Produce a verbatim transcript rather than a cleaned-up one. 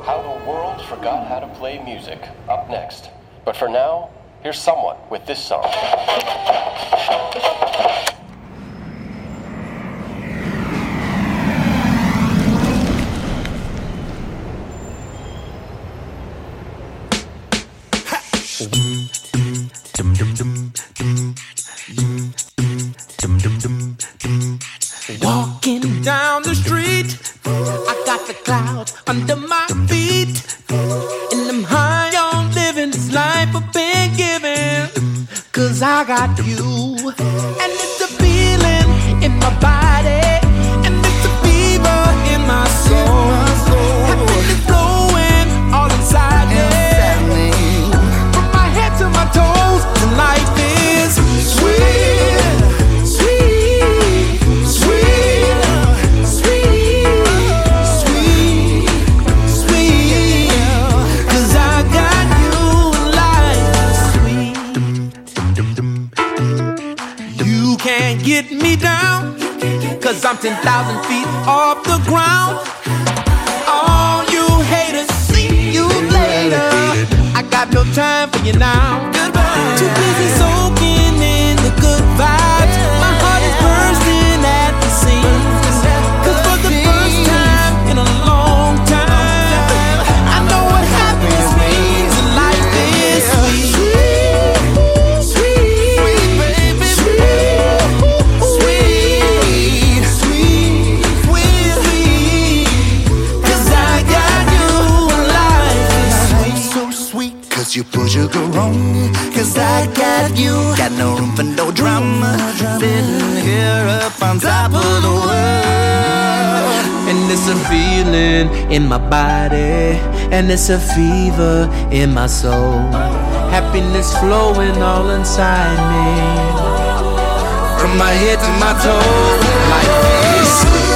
How the world forgot how to play music. Up next. But for now, here's someone with this song. Walking down the street, I got the clouds under my feet, and I'm high on living this life I've been given, cause I got you, and it's a feeling in my body, and it's a fever in my soul, happiness flowing all inside me, from my head to my toes, and life is sweet. Get me down, cause I'm ten thousand feet off the ground. All you haters, see you later. I got no time for you now. Goodbye. Too busy soaking in the good vibes. My heart is bursting at the seams, cause for the first time in a long time, I know what happiness means, and life is sweet. You put sugar on, cause I got you. Got no room for no drama. Sitting here up on top of the world. And it's a feeling in my body, and it's a fever in my soul. Happiness flowing all inside me, from my head to my toes. Life is sweet.